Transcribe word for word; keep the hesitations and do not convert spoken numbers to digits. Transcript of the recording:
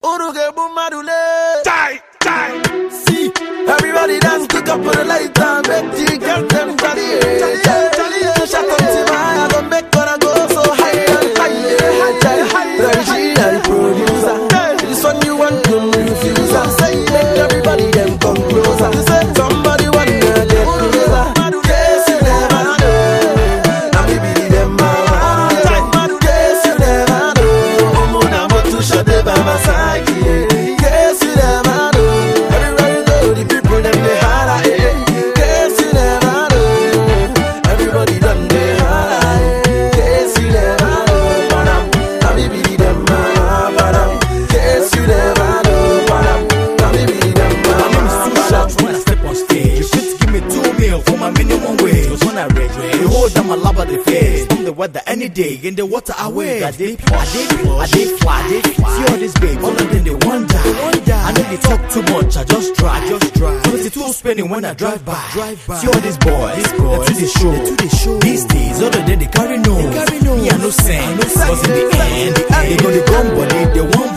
Uruge Bumadule. Die, die. See, everybody dance, kick up on the light and make the girl them jolly. Jolly, shut up, Tima, I gon' make gonna go so high and high. Regina, the producer. This one you want to refuse. I say, make everybody them come closer. Somebody want to get closer. Guess you never know. Now we be them man. Guess you never know. Mona motu shade by my side. Guess you never know. Everywhere you go, the people them they holla. Guess you never know. Everybody done they holla. Guess you never know. Now we be them man. Guess you never know. Now we be them man. My name is too short when I step on stage. You fit give me two mil for my minimum wage. Cause when I read, you hold down my love at the face. From the weather any day, in the water I wait. I did I did I did fly, I did fly. See all this babe, all of them they wonder. I know they talk too much, I just drive, I just drive. twenty-two spending when I drive by. Drive by. See all these boys, these boys, to the show, to the show. These days, all of them they carry no. Me I no sense, cause in the end, they gonna come, but they, they won't.